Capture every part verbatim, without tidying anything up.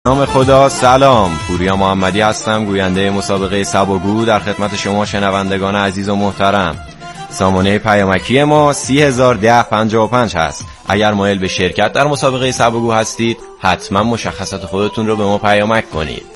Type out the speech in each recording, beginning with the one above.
نام خدا. سلام، پوریا محمدی هستم، گوینده مسابقه سباگو. در خدمت شما شنوندگان عزیز و محترم. سامانه پیامکی ما سی هزار ده پنجاه و پنج هست. اگر مایل به شرکت در مسابقه سباگو هستید حتما مشخصات خودتون رو به ما پیامک کنید.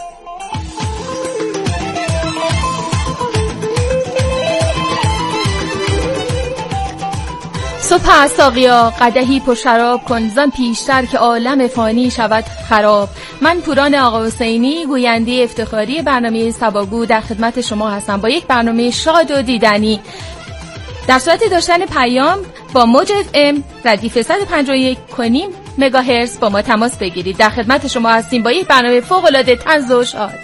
صبح ساقیا قدحی پر شراب کن، زن پیشتر که عالم فانی شود خراب. من پوران آقا حسینی، گوینده افتخاری برنامه سباگو در خدمت شما هستم با یک برنامه شاد و دیدنی. در صورت داشتن پیام با موج اف ام ردیف صد و پنجاه و یک و پنج مگاهرتز با ما تماس بگیرید. در خدمت شما هستیم با یک برنامه فوق العاده طنز و شاد.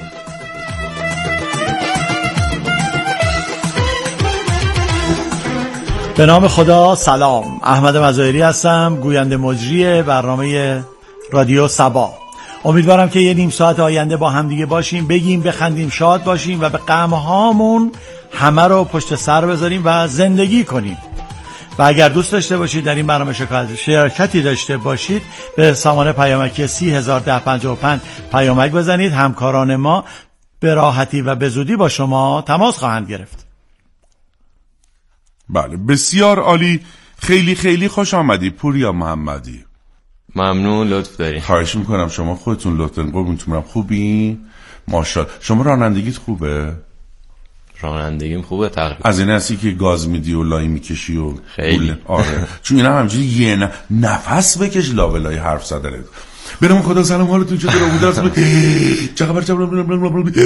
به نام خدا. سلام، احمد مظاهری هستم، گوینده مجری برنامه رادیو سبا. امیدوارم که یه نیم ساعت آینده با هم دیگه باشیم، بگیم، بخندیم، شاد باشیم و به غم‌هامون همه رو پشت سر بذاریم و زندگی کنیم. و اگر دوست داشته باشید در این برنامه شرکتی داشته باشید به سامانه پیامکی سی هزار ده پنجاه و پنج پیامک بزنید. همکاران ما به راحتی و به زودی با شما تماس خواهند گرفت. بله، بسیار عالی. خیلی خیلی خوش آمدی پوریا محمدی. ممنون، لطف داری. خواهش میکنم. شما خودتون لطفاً قربونتون برم. خوبی؟ ماشاءالله. شما رانندگیت خوبه؟ رانندگیم خوبه تقریبا. از این هستی که گاز میدی و لای میکشی و خیلی. آره. چون اینا همینجوری یه ن... نفس بکش لاولای حرف زدنت. برم خدا سلام، حالتون چطوره؟ بوده است چه خبر؟ چه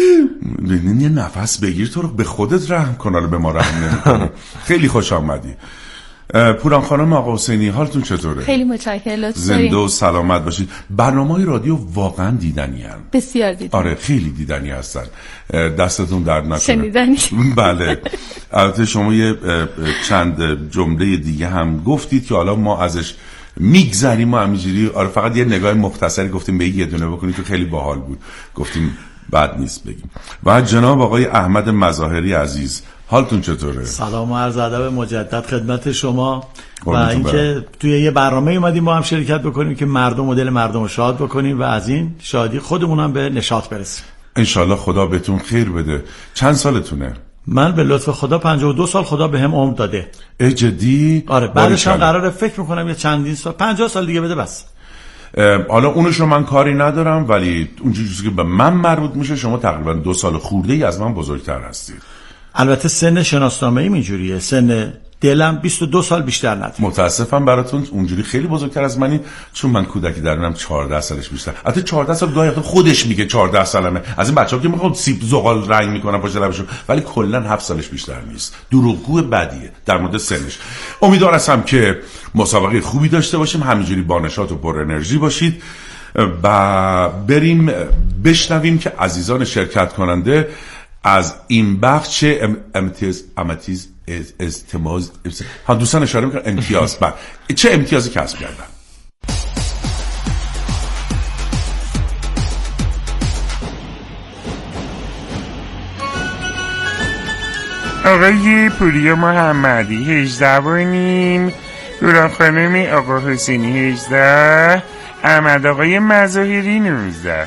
یه نفس بگیر، تو رو به خودت رحم کن، حالا به ما رحم نمی‌کنی. خیلی خوش آمدی پوران خانم آقا حسینی، حالتون چطوره؟ خیلی متشکرم، لطفاً زنده و سلامت باشید. برنامه‌های رادیو واقعا دیدنی هستن. بسیار دیدنی. آره، خیلی دیدنی هستن. دستتون درد نکنه. شنیدنی. بله. البته شما یه چند جمله دیگه هم گفتید که حالا ما ازش میگذریم و همینجوری آره فقط یه نگاه مختصری گفتیم به یه دونه بکنید که خیلی باحال بود، گفتیم بد نیست بگیم. و جناب آقای احمد مظاهری عزیز، حالتون چطوره؟ سلام و عرض ادب مجدد خدمت شما. و اینکه توی یه برنامه اومدیم با هم شرکت بکنیم که مردم و دل مردم رو شاد بکنیم و از این شادی خودمون هم به نشاط برسیم. انشالله خدا بهتون خیر بده. چند سالتونه؟ من به لطف خدا پنجاه و دو سال خدا بهم عمر داده. ای جدی؟ آره، بعدش هم قراره فکر میکنم یه چندین سال، پنجاه سال دیگه بده بس. حالا اونش رو من کاری ندارم، ولی اون چیزی که به من مربوط میشه شما تقریبا دو سال خورده ای از من بزرگتر هستید. البته سن شناسنامه‌ای اینجوریه، سن دلم بیست و دو سال بیشتر نداره. متاسفم براتون، اونجوری خیلی بزرگتر از منی، چون من کودکی درونم چهارده سالش بیشتر. البته چهارده سال گاهی خودش میگه چهارده سالمه، از این بچه‌ها که میخوام سیب زغال رنگ میکنن پشت لبشون، ولی کلا هفت سالش بیشتر نیست. دروغگو بدیه در مورد سنش. امیدوارم که مسابقه خوبی داشته باشیم، همینجوری با نشاط و پر انرژی باشید و بریم بشنویم که عزیزان شرکت کننده از این بخش چه امتیاز امتیاز استماز ها دوستان اشاره میکنن امتیاز بعد چه امتیازی کسب کردن. آقای پوریا محمدی هجده و نیم، پوران خانم آقا حسینی هجده، احمد آقای مظاهری نوزده.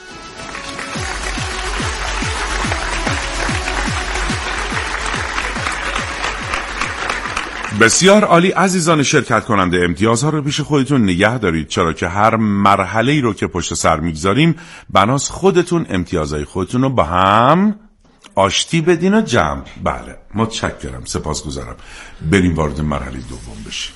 بسیار عالی. عزیزان شرکت کننده، امتیازها رو پیش خودتون نگه دارید، چرا که هر مرحله‌ای رو که پشت سر میگذاریم بناس خودتون امتیازهای خودتون رو با هم آشتی بدین و جمع. بله، متشکرم، سپاسگزارم. بریم وارد مرحله دوم بشیم.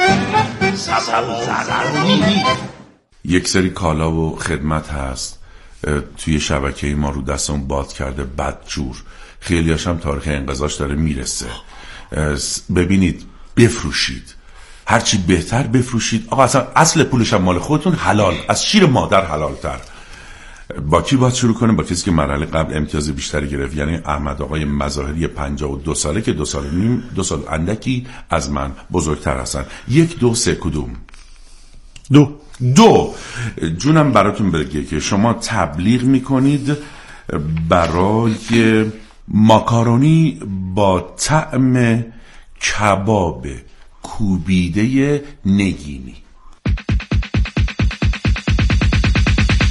یک سری کالا و خدمت هست توی شبکه ما رو دستمون باد کرده بدجور، خیلی هاشم تاریخ انقضاش داره میرسه. ببینید، بفروشید، هرچی بهتر بفروشید. آقا اصلا اصل پولش هم مال خودتون، حلال، از شیر مادر حلال تر. با کی باید شروع کنیم؟ با کسی که مرحله قبل امتیاز بیشتری گرفت، یعنی احمد آقای مظاهری پنجاه و دو ساله که دو سال نیم دو سال اندکی از من بزرگتر هستن. یک دو سه کدوم؟ دو دو. جونم براتون بگه که شما تبلیغ میکنید برای ماکارونی با طعم کباب کوبیده نگینی.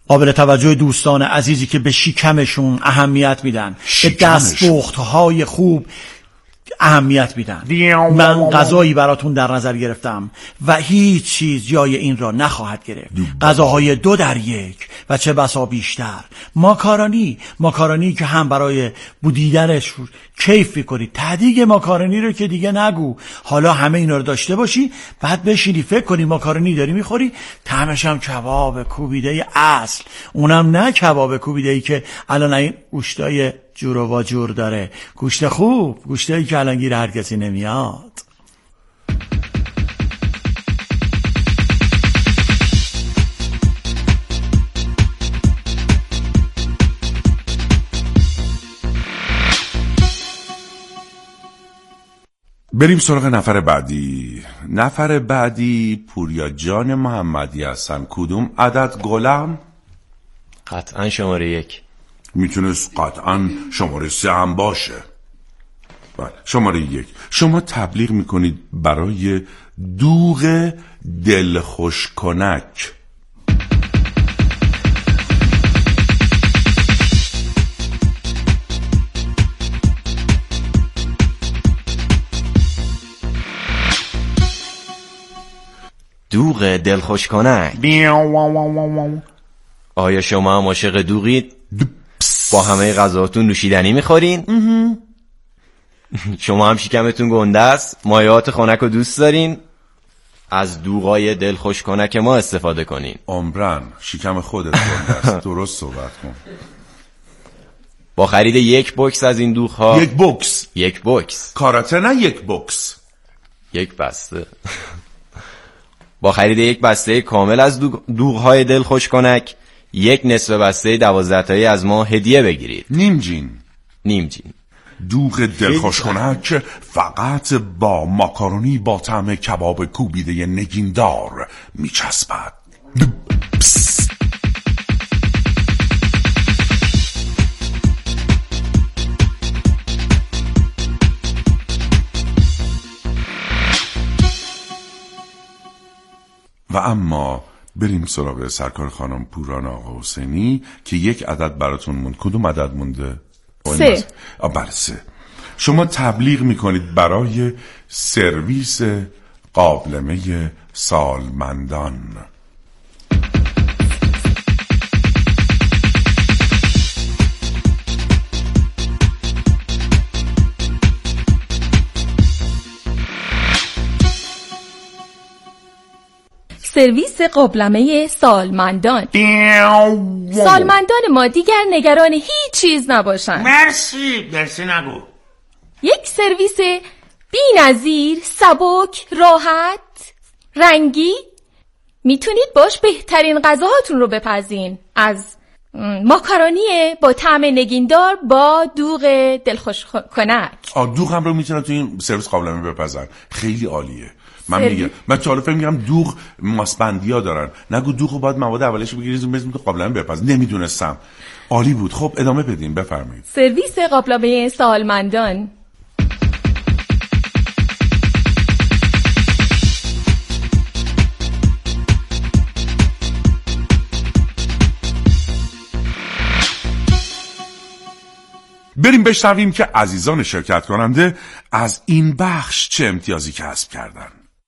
قابل توجه دوستان عزیزی که به شکمشون اهمیت میدن، به دستپخت‌های خوب اهمیت میدن. من غذایی براتون در نظر گرفتم و هیچ چیز جای این را نخواهد گرفت. غذاهای دو در یک و چه بسا بیشتر. ماکارونی، ماکارونی که هم برای بودیدنش کیف میکنی. تهدیگ ماکارونی رو که دیگه نگو. حالا همه اینا رو داشته باشی، بعد بشینی فکر کنی ماکارونی داری میخوری، طعمش هم کباب کوبیده اصل، اونم نه کباب کوبیده ای که الان این گوشتای جور و واجور داره، گوشت خوب، گوشتایی که الان گیر هر کسی نمیاد. بریم سراغ نفر بعدی. نفر بعدی پوریا جان محمدی هستن. کدوم عدد گلم؟ قطعا شماره یک. میتونست قطعا شماره سه هم باشه. بله شماره یک. شما تبلیغ میکنید برای دوغ دلخوش کنک. دوغ دلخوش کنک. آیا شما هم عاشق دوغید؟ با همه غذاتون نوشیدنی میخورین؟ شما هم شکمتون گنده است؟ مایعات خنک رو دوست دارین؟ از دوغای دلخوش کنک ما استفاده کنین. عمرن شکم خودت گنده است. درست صحبت کن. با خرید یک بوکس از این دوغ ها، یک بوکس یک بوکس کاراته، نه یک بوکس، یک بسته با خرید یک بسته کامل از دوغ های دلخوش کنک، یک نصف بسته دوازده تایی از ما هدیه بگیرید. نیم جین. نیم جین دوغ دلخوش کنک فقط با ماکارونی با طعم کباب کوبیده نگیندار میچسبد. و اما بریم سراغ سرکار خانم پوران آقا حسینی که یک عدد براتون موند. کدوم عدد مونده؟ سه. بله سه. شما تبلیغ میکنید برای سرویس قابلمه سالمندان. سرویس قابلمه سالمندان. سالمندان ما دیگر نگران هیچ چیز نباشند. مرسی مرسی نگو. یک سرویس بی‌نظیر، سبک، راحت، رنگی، میتونید باش بهترین غذاهاتون رو بپزین. از ماکارونی با طعم نگیندار با دوغ دلخوش کنک. آه دوغ هم رو میتونن تو این سرویس قابلمه بپزن. خیلی عالیه. من میگم من چاله فکر میگم دوغ ماسبندیا دارن. نگو دوغو باید مواد اولیه‌شو بگیرید بزنید تو قابلمه بپز. نمیدونستم. عالی بود. خب ادامه بدیم. بفرمایید. سرویس قابلمه سالمندان. بریم بشنویم که عزیزان شرکت کننده از این بخش چه امتیازی کسب کردن.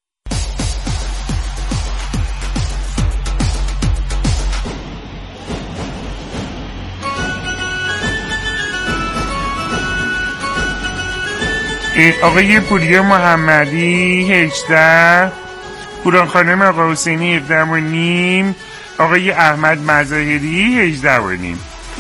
آقای پوریا محمدی هجده، پوران خانم آقا حسینی هفده و نیم، آقای احمد مظاهری هجده و نیم.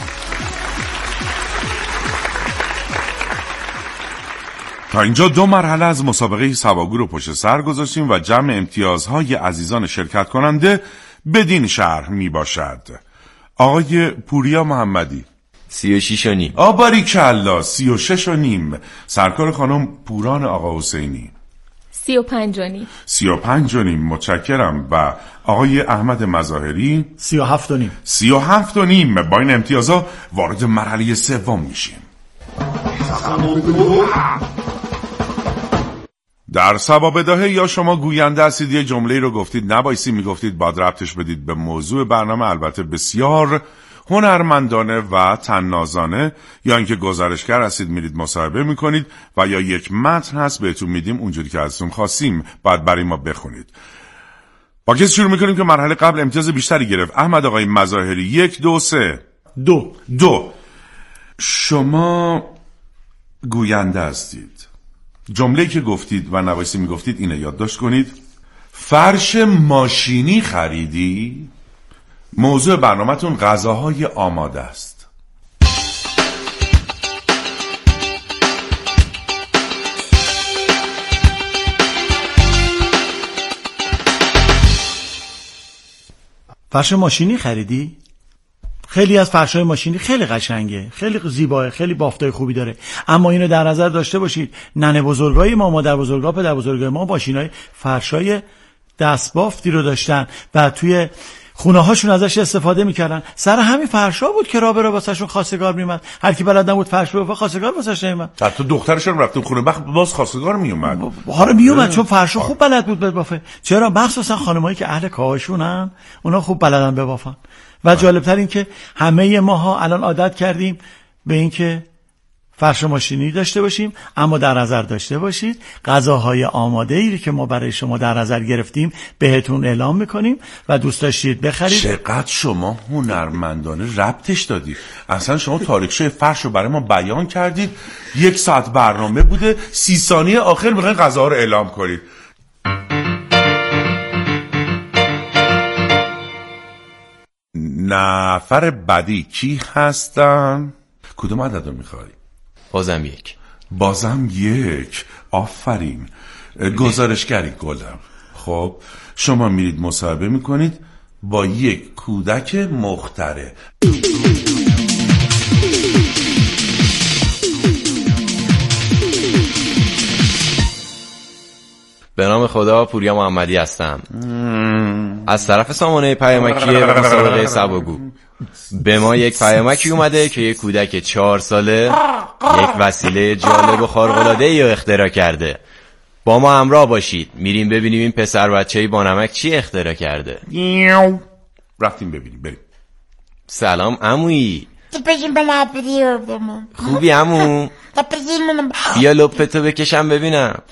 تا اینجا دو مرحله از مسابقه سواگو رو پشت سر گذاشتیم و جمع امتیازهای عزیزان شرکت کننده بدین شرح می باشد. آقای پوریا محمدی سی و شیش و نیم. آباری کلا سی و شش و نیم. سرکار خانم پوران آقا حسینی سی و پنج و نیم. سی و پنج و نیم. متشکرم. و آقای احمد مظاهری سی و هفت و نیم. سی و هفت و نیم. با این امتیازها وارد مرحله سوم میشیم. در سبا بداهه یا شما گوینده هستید یه جمله رو گفتید نبایستی میگفتید باید ربطش بدید به موضوع برنامه، البته بسیار هنرمندانه و طنازانه، یا اینکه گزارشگر هستید میرید مصاحبه میکنید و یا یک متن هست بهتون میدیم اونجوری که ازتون خواستیم بعد برای ما بخونید. با کسی شروع میکنیم که مرحله قبل امتیاز بیشتری گرفت. احمد آقای مظاهری. یک دو سه. دو دو. شما گوینده هستید. جمله‌ای که گفتید و نوایسی میگفتید اینه یادداشت کنید. فرش ماشینی خریدی؟ موضوع برنامه‌تون غذاهای آماده است. فرش ماشینی خریدی؟ خیلی از فرش‌های ماشینی خیلی قشنگه، خیلی زیباه، خیلی بافتای خوبی داره، اما اینو در نظر داشته باشید ننه بزرگای ما، مادر بزرگا، پدر بزرگای ما ماشینای فرشای دستبافتی رو داشتن و توی خونه هاشون ازش استفاده میکردن. سر همین فرشا بود که راه به راه واسهشون خواستگار میومد. هر کی بلد نبود فرش ببافه خواستگار واسش نمیومد. حتی دخترشون رفتن خونه بخت باز خواستگار میومد. آره میومد چون فرشو خوب بلد بود ببافه. چرا؟ مخصوصا خانمایی که اهل کاهشونن اونا خوب بلدن ببافن. و جالبتر این که همه ماها الان عادت کردیم به این که فرش ماشینی داشته باشیم، اما در نظر داشته باشید غذاهای آماده ای که ما برای شما در نظر گرفتیم بهتون اعلام میکنیم و دوست داشتید بخرید. چقدر شما هنرمندانه ربطش دادید. اصلا شما تاریخچه فرش رو برای ما بیان کردید. یک ساعت برنامه بوده، سی ثانیه آخر میخواین غذاها رو اعلام کنید. نفر بعدی کی هستن؟ کدوم عدد رو میخوای؟ بازم یک. بازم یک. آفرین. گزارشگری گلم. خب شما میرید مصاحبه میکنید با یک کودک مختره. به نام خدا، پوریا محمدی هستم. از طرف سامانه پیامکی و مسابقه سباگو به ما یک پیامکی اومده که یک کودک چهار ساله یک وسیله جالب و خارق‌العاده‌ای رو اختراع کرده. با ما همراه باشید، میریم ببینیم این پسر بچه‌ای با نمک چی اختراع کرده. رفتیم ببینیم. بریم. سلام عمویی. خوبی عمو؟ بیا لپتو بکشم ببینم.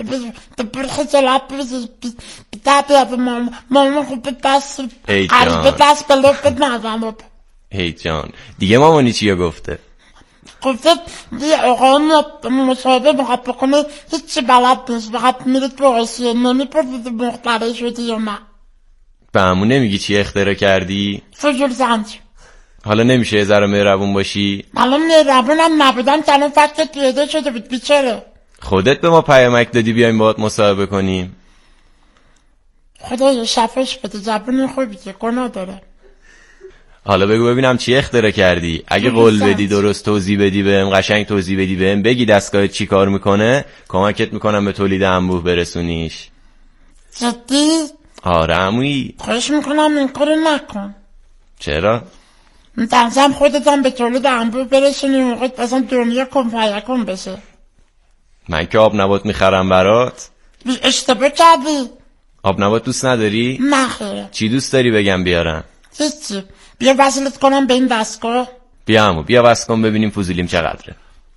ای جان ای جان دیگه مامانی چیه گفته؟ گفته یه آقای مصاحبه میخواد بکنه هیچی بلد نیست، فقط میرید بحثیه نمیپرسید مختره شدی یا نه. به همون نمیگی چی اختراع کردی؟ فجور زنج. حالا نمیشه یه ذره مهربون باشی؟ الان مهربونم نبودم که الان فکرت پیدا شده بود. بیچاره خودت به ما پیامک دادی بیایم باهات مصاحبه کنیم. خدایا شفاش بده، زبون خوبی که گناه داره. حالا بگو ببینم چی اختراع کردی. اگه قول بدی درست توضیح بدی بهم، قشنگ توضیح بدی بهم، بگی دستگاهت چی کار میکنه، کمکت میکنم به تولید انبوه برسونیش. جدی؟ آره عمویی. خواهش میکنم این کارو نکن. چرا؟ میترسم خودتم به تولید انبوه برسونی موقع اصلا دنیا کن فیکون بشه. من که آب نبات میخرم برات. اشتباه کردی. آب نبات دوست نداری؟ نه خیره. چی دوست داری بگم بیارم؟ هیچی. بیا وصلت کنم به این دستگاه. بیا عمو بیا وصل کن ببینیم فضولیم چقدره.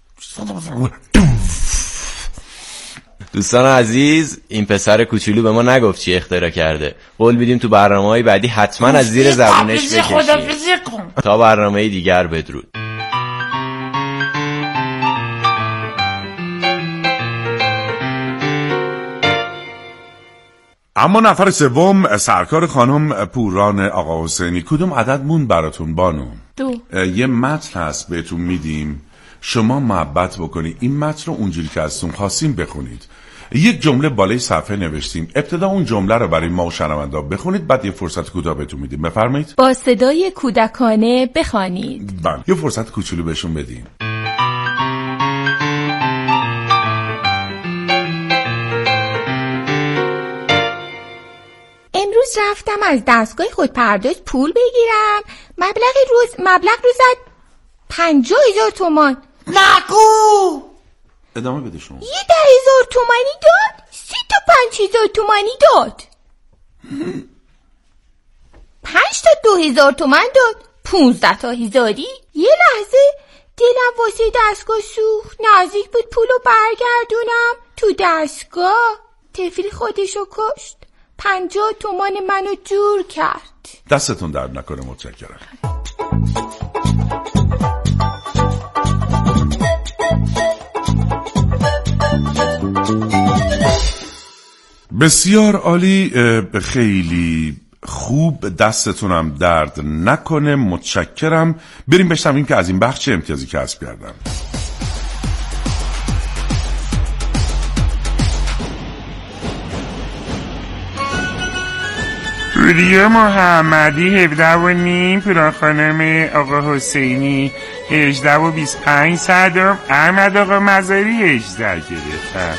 دوستان عزیز، این پسر کوچولو به ما نگفت چی اختراع کرده. قول میدیم تو برنامه‌های بعدی حتما از زیر زبونش بکشیم. تا برنامه دیگر بدرود. اما نفر سوم سرکار خانم پوران آقا حسینی. کدوم عدد مون براتون بانو؟ دو. یه متن هست بهتون میدیم، شما محبت بکنید این متن رو اونجوری که ازتون خواستیم بخونید. یک جمله بالای صفحه نوشتیم، ابتدا اون جمله رو برای ما و شنوندا بخونید، بعد یه فرصت کوتاه بهتون میدیم. بفرمایید. با صدای کودکانه بخوانید. بله یه فرصت کوچولو بهشون بدیم. امروز رفتم از دستگاه خودپرداز پول بگیرم. مبلغ روز مبلغ رو زد پنجاه هزار تومان. نگو. ادامه بده شما. یه ده هزار تومانی داد. سه تا پنج هزار تومانی داد. پنج تا دو هزار تومن داد. پونزده تا هزاری. یه لحظه دلم واسه دستگاه سوخت. نزدیک بود پولو برگردونم تو دستگاه. طفلی خودشو کشت. پنجاه تومان منو جور کرد. دستتون درد نکنه. متشکرم. بسیار عالی، خیلی خوب، دستتونم درد نکنه. متشکرم. بریم بشنویم که از این بخش چه امتیازی کسب کردم. پوریا محمدی هفده و نیم، پوران خانم آقا حسینی هجده و بیست پنج صدم، احمد آقا مزاری هجده گرفتن.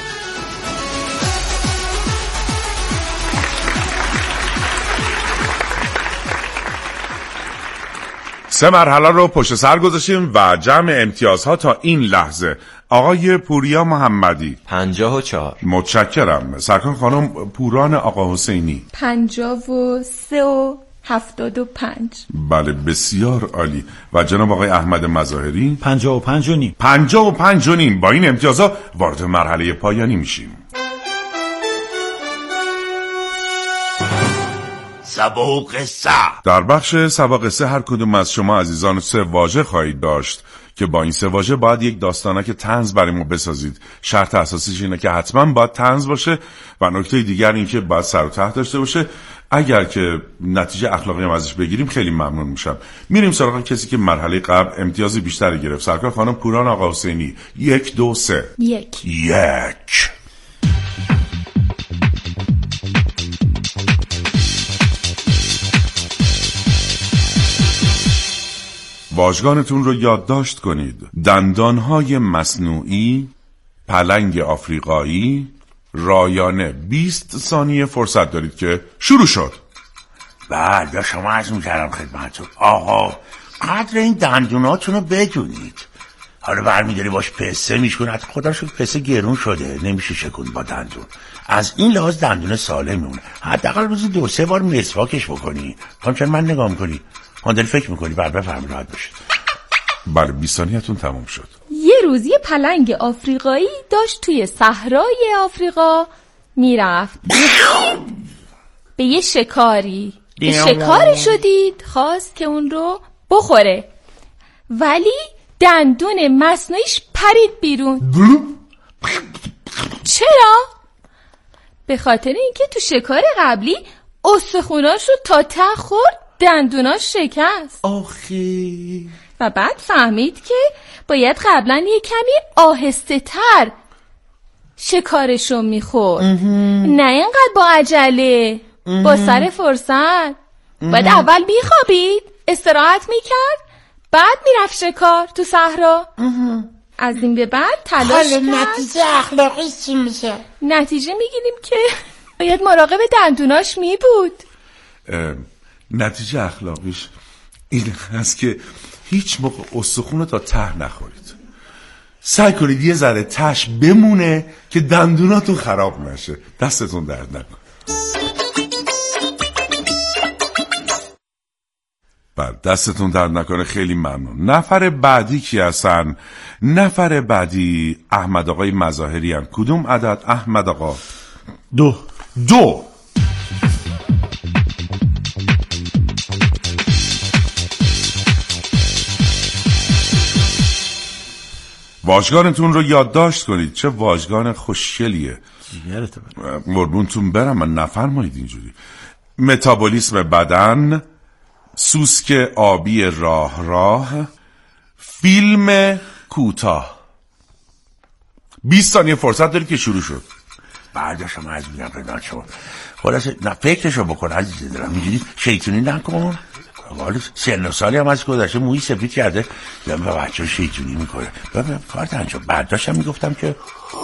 سه مرحله رو پشت سر گذاشتیم و جمع امتیازها تا این لحظه: آقای پوریا محمدی پنجاه و چهار. متشکرم. سرکار خانم پوران آقا حسینی پنجاه و سه و هفتاد و پنج. بله بسیار عالی. و جناب آقای احمد مظاهری پنجاه و پنج و نیم. پنجاه و پنج و نیم. با این امتیازها وارد مرحله پایانی میشیم. سبا و قصه. در بخش سبا قصه هر کدوم از شما عزیزان سه واژه خواهید داشت که با این سه واژه باید یک داستانک طنز برای ما بسازید. شرط اساسیش اینه که حتما باید طنز باشه و نکته دیگر این که باید سر و ته داشته باشه. اگر که نتیجه اخلاقی هم ازش بگیریم خیلی ممنون میشم. میریم سراغ کسی که مرحله قبل امتیاز بیشتری گرفت. سرکار خانم پوران آقا حسینی. یک دو سه. یک. یک. واژگانتون رو یادداشت کنید. دندانهای مصنوعی، پلنگ آفریقایی، رایانه. بیست ثانیه فرصت دارید که شروع شد. بعد شما عرض میکردم خدمتتون آقا قدر این دندوناتون رو بدونید. حالا برمیداری باش پسه میشکن. حتی خدا شد پسه گرون شده نمیشه شکن با دندون. از این لحاظ دندون سالم میمونه. حداقل روزی دو سه بار مسواکش بکنی. همچنین من نگاه میکنی هاندل فکر میکنی بعد بفرمی راحت باشید. بله بیست ثانیه‌تون تموم شد. یه روز یه پلنگ آفریقایی داشت توی صحرای آفریقا میرفت به یه شکاری. به شکاری شدید خواست که اون رو بخوره ولی دندون مصنوعیش پرید بیرون. چرا؟ به خاطر اینکه تو شکار قبلی استخوناش رو تا ته خورد، دندوناش شکست. آخی. و بعد فهمید که باید قبلا یه کمی آهسته تر شکارشو میخورد، نه اینقدر با عجله با سر فرصت. باید اول میخوابید، استراحت میکرد، بعد میرفت شکار تو صحرا. از این به بعد تلاش کرد. نتیجه اخلاقی چی میشه؟ نتیجه میگیریم که باید مراقب دندوناش میبود. نتیجه اخلاقیش این هست که هیچ موقع استخون تا ته نخورید. سعی کنید یه ذره تش بمونه که دندوناتون خراب نشه. دستتون درد نکنه. بله دستتون درد نکنه. خیلی ممنون. نفر بعدی کی هستن؟ نفر بعدی احمد آقای مظاهری هستن. کدوم عدد احمد آقا؟ دو. دو. واژگانتون رو یادداشت کنید. چه واژگان خوشگلیه. قربونتون برم من نفرمایید اینجوری. متابولیسم بدن، سوسک آبی راه راه، فیلم کوتاه. بیست ثانیه فرصت داری که شروع شد. بعد شما از میگم پدر شما خلاصه نه فکرشو بکن عزیز دلم. اینجوری شیطونی نکن. حالا سن و سالی هم از گذشته موی سفید کرده یا به بچه شیطونی میکنه. ببین کار تنجا برداشتم میگفتم که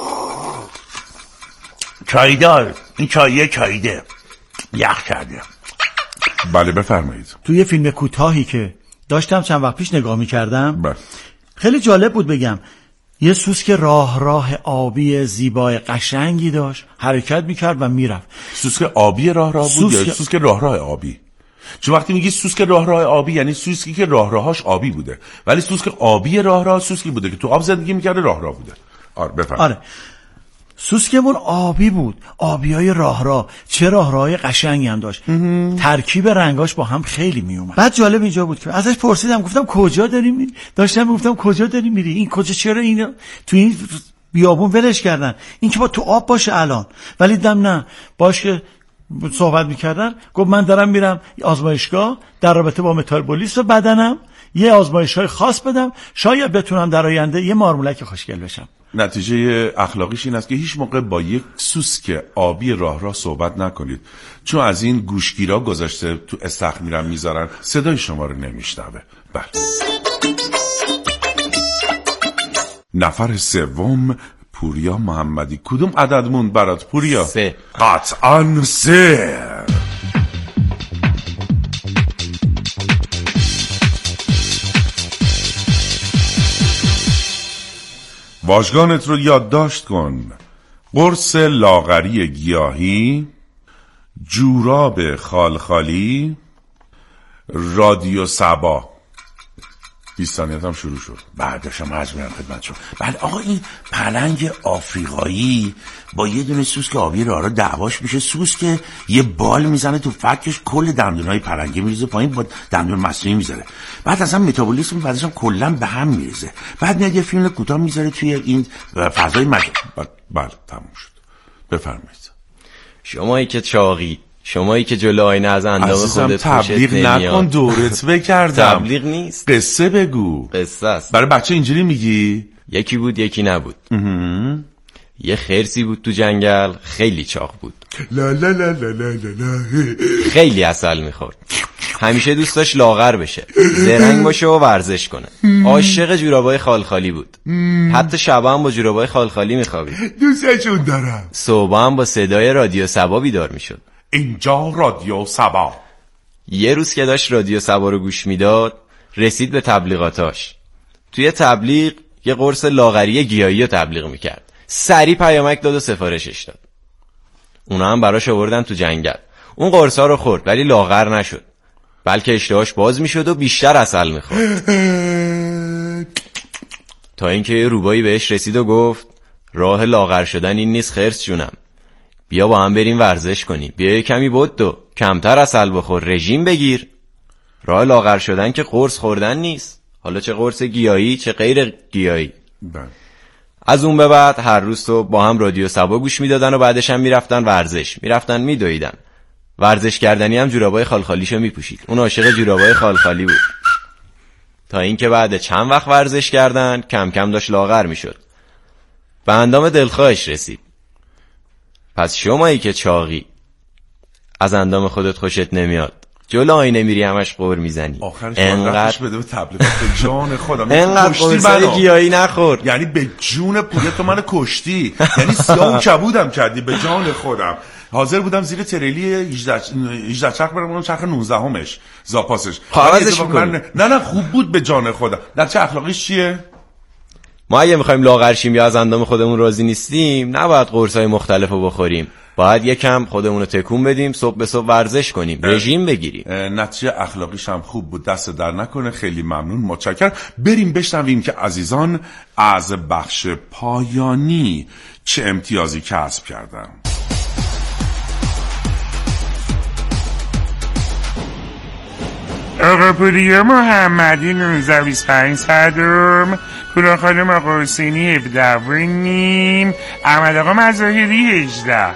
چایدار این چاییه چاییده یخ کرده. بله بفرمایید. توی یه فیلم کوتاهی که داشتم چند وقت پیش نگاه میکردم بله. خیلی جالب بود. بگم یه سوسک راه راه آبی زیبای قشنگی داشت، حرکت میکرد و میرفت. سوسک آبی راه راه بود سوسک... یا سوسک راه راه آبی؟ چون وقتی میگی سوسک راه راه آبی یعنی سوسکی که راه راهاش آبی بوده، ولی سوسک آبی راه راه سوسکی بوده که تو آب زندگی میکرده، راه راه بوده. آره بفرمایید. آره سوسکمون آبی بود، آبیای راه راه، چه راه راهی قشنگی هم داشت. ترکیب رنگاش با هم خیلی میومد. بعد جالب اینجا بود که ازش پرسیدم، گفتم کجا داری میری؟ داشتم گفتم کجا داری میری؟ این کجا، چرا این تو این بیابون ولش کردن؟ این که با تو آب باشه الان. ولی دم نه باش که صحبت میکردن، گفت من دارم میرم آزمایشگاه در رابطه با متابولیسم و بدنم، یه آزمایش‌های خاص بدم، شاید بتونم در آینده یه مارمولک خوشگل بشم. نتیجه اخلاقیش این است که هیچ موقع با یک سوسک آبی راه راه صحبت نکنید، چون از این گوشگیرا گذاشته تو استخر میرن میذارن، صدای شما رو نمیشنوه. بله. نفر سوم پوریا محمدی. کدوم عدد موند برات پوریا؟ سه. قطعاً سه. واژگانت رو یادداشت کن: قرص لاغری گیاهی، جوراب خالخالی، رادیو سبا. بیست ثانیه هم شروع شد. بعدش هم عرض می‌کنم خدمتتون. بله آقا، این پلنگ آفریقایی با یه دونه سوسک آبی راه راه دعواش میشه. سوسک یه بال میزنه تو فکش، کل دندونای پلنگه میریزه پایین، با دندون مصنوعی میذاره. بعد اصلا متابولیسم بعدش هم کلا به هم میریزه. بعد میاد یه فیلم کوتاه میذاره توی این فضای مج... بله تموم شد. بفرمایید. شمایی که چاقی، شمایی که جلو آینه از اندام خودت تبلیغ نکن، دورت بکردم. تبلیغ نیست، قصه بگو. قصه است. برای بچه اینجوری میگی؟ یکی بود یکی نبود. یه خرسی بود تو جنگل، خیلی چاق بود. لا لا لا لا لا لا. خیلی عسل میخورد. همیشه دوست داشت لاغر بشه، زرنگ باشه و ورزش کنه. عاشق جورابای خالخالی بود. حتی شبا هم با جورابای خالخالی میخوابید. دوستشون دارم. صبح هم با صدای رادیو سبا بیدار میشد. اینجا رادیو سبا. یه روز که داشت رادیو سبا رو گوش میداد، رسید به تبلیغاتاش. توی تبلیغ یه قرص لاغری گیاهی رو تبلیغ میکرد. سریع پیامک داد و سفارشش داد. اونا هم براش آوردن تو جنگل. اون قرصا رو خورد ولی لاغر نشد، بلکه اشتهاش باز میشد و بیشتر عسل میخورد. تا اینکه یه روبایی بهش رسید و گفت راه لاغر شدن این نیست خرس جونم، بیا با هم بریم ورزش کنیم، بیا یه کمی بدو، کمتر عسل بخور، رژیم بگیر. راه لاغر شدن که قرص خوردن نیست، حالا چه قرص گیاهی چه غیر گیاهی. از اون به بعد هر روز تو با هم رادیو سبا گوش میدادن و بعدش هم میرفتن ورزش، میرفتن میدویدن. ورزش کردنی هم جورابای خالخالیشو میپوشید. اون عاشق جورابای خالخالی بود. تا اینکه بعد چند وقت ورزش کردن کم کم داشت لاغر میشد. به اندام دلخواهش رسید. پس شمایی که چاقی، از اندام خودت خوشت نمیاد، جلو آینه میری همش قور میزنی، انقدر بده به تبلیغات به جان خودم، انقدر قرصای گیاهی نخور. یعنی به جون پولیت تو منو کشتی، یعنی سیاه و کبودم کردی به جان خودم. حاضر بودم زیر تریلی هجده چرخ برم اون چرخ نوزده همش زاپاسش حوازش میکنی. نه نه خوب بود به جان خودم. در چه اخلاقیش چیه؟ ما اگه میخوایم لاغر شیم یا از اندام خودمون راضی نیستیم، نباید قرصای مختلفو بخوریم، باید یکم خودمون رو تکون بدیم، صبح به صبح ورزش کنیم، رژیم بگیریم. نتیجه اخلاقیش هم خوب بود، دست در نکنه. خیلی ممنون، متشکرم. بریم بشنویم که عزیزان از بخش پایانی چه امتیازی کسب کردن. آقا پوریا محمدی نوزده بیست و پنج صدم، پورا خانم آقا حسینی هفده و نیم، احمد آقا مظاهری هجده.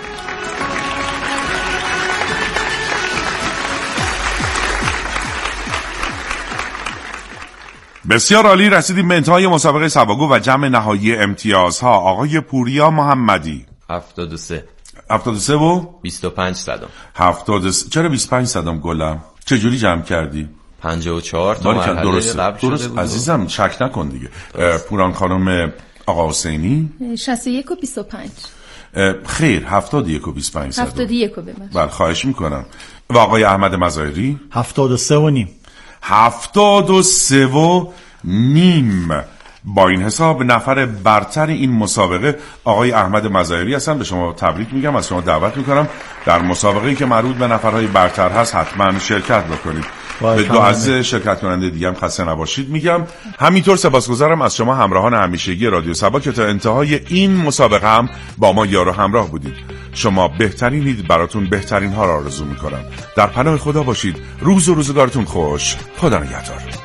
بسیار عالی، رسیدیم به انتهای مسابقه سباگو و جمع نهایی امتیازها. آقای پوریا محمدی هفتاد و سه هفتاد و سه و بیست و پنج صدم. هفتاد و سه. چرا بیست و پنج صدم گلم؟ چجوری جمع کردی؟ پنجاه و چهار تا مرحله درست قبل شده درست بود. عزیزم شک نکن دیگه. پوران خانم آقا حسینی شصت و یک و بیست و پنج. خیر، هفتاد و یک و بیست و پنج صدم. هفتاد و یک و ببخشید. بله خواهش میکنم. و آقای احمد مظاهری هفتاد و سه و نیم. هفتاد و سه و نیم. با این حساب نفر برتر این مسابقه آقای احمد مظاهری هستن. به شما تبریک میگم، از شما دعوت میکنم در مسابقه‌ای که مربوط به نفرهای برتر هست حتما شرکت بکنید. به دو عزیز شرکت کننده دیگه هم خسته نباشید میگم. همینطور سپاسگزارم از شما همراهان همیشگی رادیو سبا که تا انتهای این مسابقه هم با ما یار و همراه بودید. شما بهترینید، براتون بهترین ها را آرزو میکنم. در پناه خدا باشید. روز و روزگارتون خوش. خدا نگهدار.